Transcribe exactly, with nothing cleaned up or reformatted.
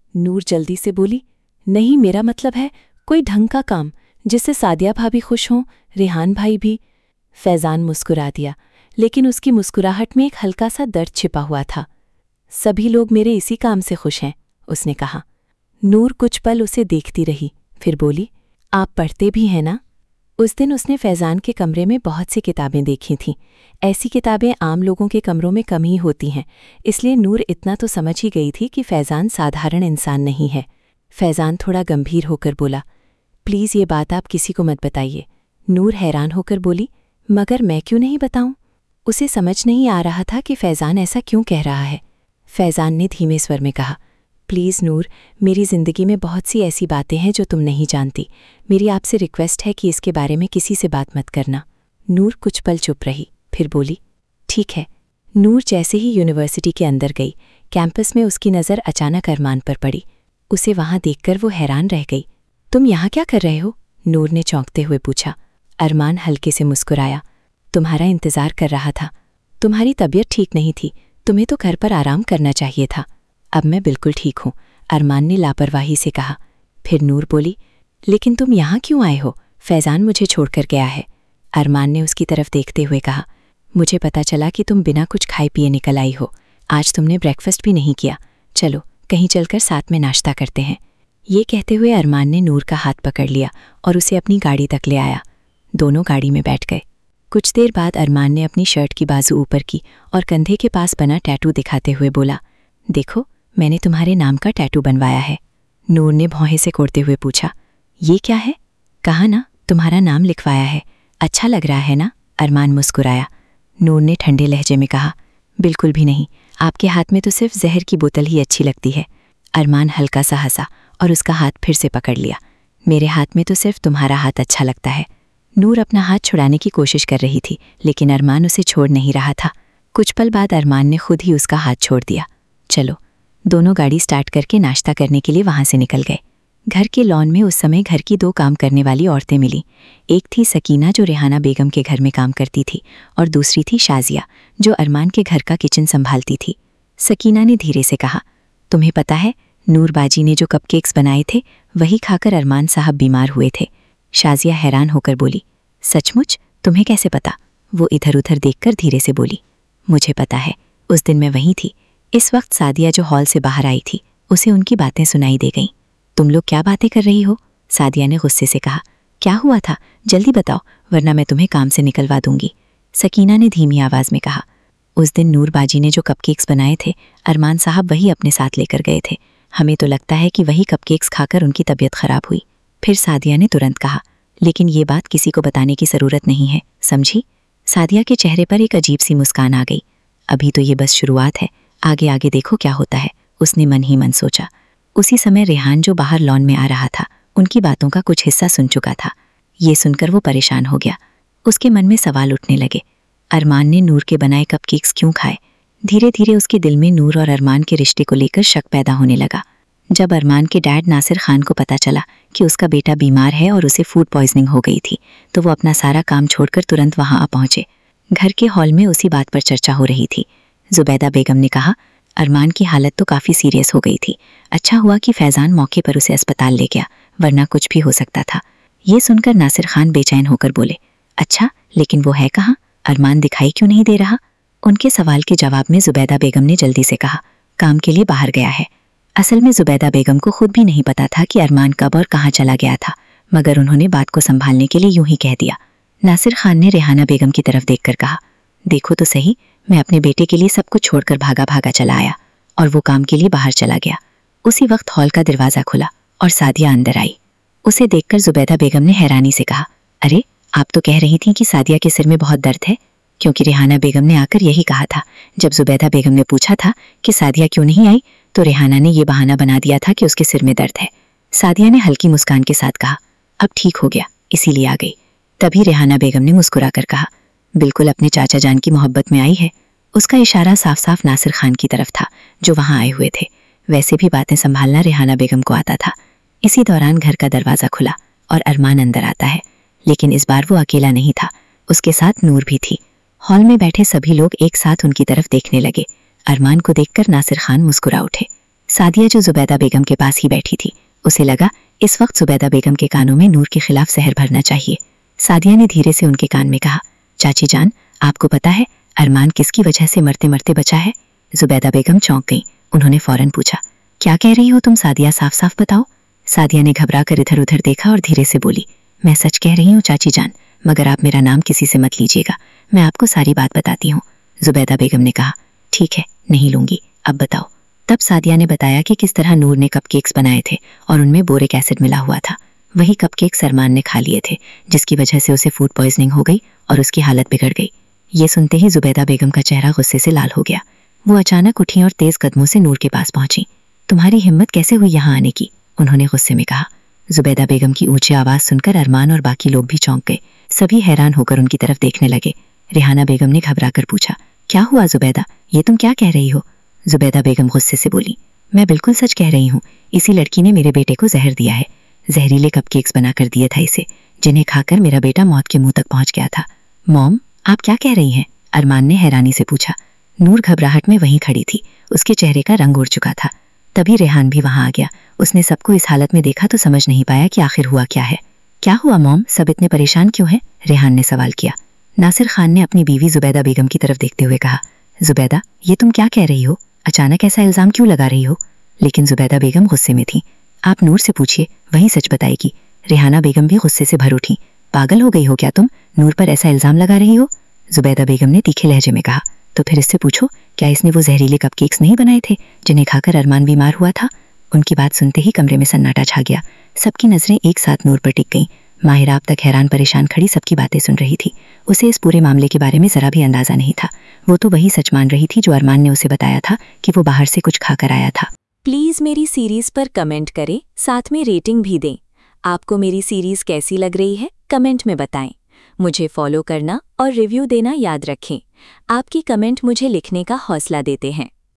नूर जल्दी से बोली, नहीं, मेरा मतलब है कोई ढंग का काम जिससे सादिया भाभी खुश हों, रेहान भाई भी। फैज़ान मुस्कुरा दिया, लेकिन उसकी मुस्कुराहट में एक हल्का सा दर्द छिपा हुआ था। सभी लोग मेरे इसी काम से खुश हैं, उसने कहा। नूर कुछ पल उसे देखती रही, फिर बोली, आप पढ़ते भी हैं ना? उस दिन उसने फैज़ान के कमरे में बहुत सी किताबें देखी थीं। ऐसी किताबें आम लोगों के कमरों में कम ही होती हैं, इसलिए नूर इतना तो समझ ही गई थी कि फैज़ान साधारण इंसान नहीं है। फैज़ान थोड़ा गंभीर होकर बोला, प्लीज़ ये बात आप किसी को मत बताइए। नूर हैरान होकर बोली, मगर मैं क्यों नहीं बताऊं? उसे समझ नहीं आ रहा था कि फैज़ान ऐसा क्यों कह रहा है। फैज़ान ने धीमे स्वर में कहा, प्लीज़ नूर, मेरी ज़िंदगी में बहुत सी ऐसी बातें हैं जो तुम नहीं जानती। मेरी आपसे रिक्वेस्ट है कि इसके बारे में किसी से बात मत करना। नूर कुछ पल चुप रही, फिर बोली, ठीक है। नूर जैसे ही यूनिवर्सिटी के अंदर गई, कैंपस में उसकी नज़र अचानक अरमान पर पड़ी। उसे वहाँ देखकर वो हैरान रह गई। तुम यहाँ क्या कर रहे हो? नूर ने चौंकते हुए पूछा। अरमान हल्के से मुस्कुराया, तुम्हारा इंतज़ार कर रहा था। तुम्हारी तबीयत ठीक नहीं थी, तुम्हें तो घर पर आराम करना चाहिए था। अब मैं बिल्कुल ठीक हूँ, अरमान ने लापरवाही से कहा। फिर नूर बोली, लेकिन तुम यहाँ क्यों आए हो? फैज़ान मुझे छोड़कर गया है। अरमान ने उसकी तरफ देखते हुए कहा, मुझे पता चला कि तुम बिना कुछ खाए पिए निकल आई हो। आज तुमने ब्रेकफास्ट भी नहीं किया। चलो कहीं चलकर साथ में नाश्ता करते हैं। ये कहते हुए अरमान ने नूर का हाथ पकड़ लिया और उसे अपनी गाड़ी तक ले आया। दोनों गाड़ी में बैठ गए। कुछ देर बाद अरमान ने अपनी शर्ट की बाजू ऊपर की और कंधे के पास बना टैटू दिखाते हुए बोला, देखो, मैंने तुम्हारे नाम का टैटू बनवाया है। नूर ने भौहें से कोड़ते हुए पूछा, ये क्या है? कहा ना, तुम्हारा नाम लिखवाया है। अच्छा लग रहा है ना? अरमान मुस्कुराया। नूर ने ठंडे लहजे में कहा, बिल्कुल भी नहीं, आपके हाथ में तो सिर्फ जहर की बोतल ही अच्छी लगती है। अरमान हल्का सा हंसा और उसका हाथ फिर से पकड़ लिया। मेरे हाथ में तो सिर्फ तुम्हारा हाथ अच्छा लगता है। नूर अपना हाथ छुड़ाने की कोशिश कर रही थी, लेकिन अरमान उसे छोड़ नहीं रहा था। कुछ पल बाद अरमान ने खुद ही उसका हाथ छोड़ दिया। चलो। दोनों गाड़ी स्टार्ट करके नाश्ता करने के लिए वहां से निकल गए। घर के लॉन में उस समय घर की दो काम करने वाली औरतें मिली। एक थी सकीना, जो रेहाना बेगम के घर में काम करती थी, और दूसरी थी शाजिया, जो अरमान के घर का किचन संभालती थी। सकीना ने धीरे से कहा, तुम्हें पता है, नूर बाजी ने जो कपकेक्स बनाए थे, वही खाकर अरमान साहब बीमार हुए थे। शाजिया हैरान होकर बोली, सचमुच? तुम्हें कैसे पता? वो इधर उधर देखकर धीरे से बोली, मुझे पता है, उस दिन मैं वहीं थी। इस वक्त सादिया, जो हॉल से बाहर आई थी, उसे उनकी बातें सुनाई दे गईं। तुम लोग क्या बातें कर रही हो? सादिया ने गुस्से से कहा। क्या हुआ था? जल्दी बताओ, वरना मैं तुम्हें काम से निकलवा दूंगी। सकीना ने धीमी आवाज में कहा, उस दिन नूर बाजी ने जो कपकेक्स बनाए थे, अरमान साहब वही अपने साथ लेकर गए थे। हमें तो लगता है कि वही कपकेक्स खाकर उनकी तबीयत खराब हुई। फिर सादिया ने तुरंत कहा, लेकिन ये बात किसी को बताने की ज़रूरत नहीं है, समझी? सादिया के चेहरे पर एक अजीब सी मुस्कान आ गई। अभी तो ये बस शुरुआत है, आगे आगे देखो क्या होता है, उसने मन ही मन सोचा। उसी समय रेहान, जो बाहर लॉन में आ रहा था, उनकी बातों का कुछ हिस्सा सुन चुका था। ये सुनकर वो परेशान हो गया। उसके मन में सवाल उठने लगे। अरमान ने नूर के बनाए कपकेक्स क्यों खाए? धीरे धीरे उसके दिल में नूर और अरमान के रिश्ते को लेकर शक पैदा होने लगा। जब अरमान के डैड नासिर खान को पता चला कि उसका बेटा बीमार है और उसे फूड पॉइजनिंग हो गई थी, तो वो अपना सारा काम छोड़कर तुरंत वहां आ पहुंचे। घर के हॉल में उसी बात पर चर्चा हो रही थी। जुबैदा बेगम ने कहा, अरमान की हालत तो काफ़ी सीरियस हो गई थी। अच्छा हुआ कि फैज़ान मौके पर उसे अस्पताल ले गया, वरना कुछ भी हो सकता था। ये सुनकर नासिर खान बेचैन होकर बोले, अच्छा, लेकिन वो है कहाँ? अरमान दिखाई क्यों नहीं दे रहा? उनके सवाल के जवाब में जुबैदा बेगम ने जल्दी से कहा, काम के लिए बाहर गया है। असल में जुबैदा बेगम को खुद भी नहीं पता था कि अरमान कब और कहाँ चला गया था, मगर उन्होंने बात को संभालने के लिए यूं ही कह दिया। नासिर खान ने रेहाना बेगम की तरफ देखकर कहा, देखो तो सही, मैं अपने बेटे के लिए सब कुछ छोड़कर भागा भागा चला आया और वो काम के लिए बाहर चला गया। उसी वक्त हॉल का दरवाज़ा खुला और सादिया अंदर आई। उसे देखकर जुबैदा बेगम ने हैरानी से कहा, अरे, आप तो कह रही थीं कि सादिया के सिर में बहुत दर्द है, क्योंकि रेहाना बेगम ने आकर यही कहा था। जब जुबैदा बेगम ने पूछा था कि सादिया क्यों नहीं आई, तो रेहाना ने यह बहाना बना दिया था कि उसके सिर में दर्द है। सादिया ने हल्की मुस्कान के साथ कहा, अब ठीक हो गया, इसीलिए आ गई। तभी रेहाना बेगम ने मुस्कुरा कर कहा, बिल्कुल अपने चाचा जान की मोहब्बत में आई है। उसका इशारा साफ साफ नासिर खान की तरफ था, जो वहां आए हुए थे। वैसे भी बातें संभालना रेहाना बेगम को आता था। इसी दौरान घर का दरवाज़ा खुला और अरमान अंदर आता है, लेकिन इस बार वो अकेला नहीं था, उसके साथ नूर भी थी। हॉल में बैठे सभी लोग एक साथ उनकी तरफ देखने लगे। अरमान को देखकर नासिर खान मुस्कुरा उठे। सादिया जो जुबैदा बेगम के पास ही बैठी थी, उसे लगा इस वक्त जुबैदा बेगम के कानों में नूर के खिलाफ जहर भरना चाहिए। सादिया ने धीरे से उनके कान में कहा, चाची जान, आपको पता है अरमान किसकी वजह से मरते मरते बचा है? जुबैदा बेगम चौंक गई। उन्होंने फौरन पूछा, क्या कह रही हो तुम सादिया, साफ साफ बताओ। सादिया ने घबरा कर इधर उधर देखा और धीरे से बोली, मैं सच कह रही हूँ चाची जान, मगर आप मेरा नाम किसी से मत लीजिएगा, मैं आपको सारी बात बताती हूँ। जुबैदा बेगम ने कहा, ठीक है, नहीं लूंगी, अब बताओ। तब सादिया ने बताया कि किस तरह नूर ने कपकेक्स बनाए थे और उनमें बोरिक एसिड मिला हुआ था। वही कपकेक्स अरमान ने खा लिए थे, जिसकी वजह से उसे फूड पॉइजनिंग हो गई और उसकी हालत बिगड़ गई। ये सुनते ही जुबैदा बेगम का चेहरा गुस्से से लाल हो गया। वो अचानक उठी और तेज कदमों से नूर के पास पहुंची। तुम्हारी हिम्मत कैसे हुई यहाँ आने की? उन्होंने गुस्से में कहा। जुबैदा बेगम की ऊंची आवाज सुनकर अरमान और बाकी लोग भी चौंक गए। सभी हैरान होकर उनकी तरफ देखने लगे। रेहाना बेगम ने घबरा कर पूछा, क्या हुआ जुबैदा, ये तुम क्या कह रही हो? जुबैदा बेगम गुस्से से बोली, मैं बिल्कुल सच कह रही हूँ, इसी लड़की ने मेरे बेटे को जहर दिया है। जहरीले कपकेक्स बनाकर दिए था इसे, जिन्हें खाकर मेरा बेटा मौत के मुंह तक पहुंच गया था। मॉम, आप क्या कह रही हैं? अरमान ने हैरानी से पूछा। नूर घबराहट में वहीं खड़ी थी, उसके चेहरे का रंग उड़ चुका था। तभी रेहान भी वहां आ गया। उसने सबको इस हालत में देखा तो समझ नहीं पाया कि आखिर हुआ क्या है। क्या हुआ मॉम, सब इतने परेशान क्यों हैं? रेहान ने सवाल किया। नासिर खान ने अपनी बीवी जुबैदा बेगम की तरफ देखते हुए कहा, जुबैदा, ये तुम क्या कह रही हो? अचानक ऐसा इल्जाम क्यों लगा रही हो? लेकिन जुबैदा बेगम गुस्से में थी। आप नूर से पूछिए, वही सच बताएगी। रेहाना बेगम भी गुस्से से भर उठी। पागल हो गई हो क्या तुम? नूर पर ऐसा इल्जाम लगा रही हो? जुबैदा बेगम ने तीखे लहजे में कहा। तो फिर इससे पूछो, क्या इसने वो जहरीले कपकेक्स नहीं बनाए थे जिन्हें खाकर अरमान बीमार हुआ था? उनकी बात सुनते ही कमरे में सन्नाटा छा गया। सबकी नजरें एक साथ नूर पर टिक गईं। माहिरा अब तक हैरान परेशान खड़ी सबकी बातें सुन रही थी। उसे इस पूरे मामले के बारे में जरा भी अंदाजा नहीं था। वो तो वही सच मान रही थी जो अरमान ने उसे बताया था कि वो बाहर से कुछ खाकर आया था। प्लीज़ मेरी सीरीज़ पर कमेंट करें, साथ में रेटिंग भी दें। आपको मेरी सीरीज़ कैसी लग रही है कमेंट में बताएं। मुझे फॉलो करना और रिव्यू देना याद रखें। आपकी कमेंट मुझे लिखने का हौसला देते हैं।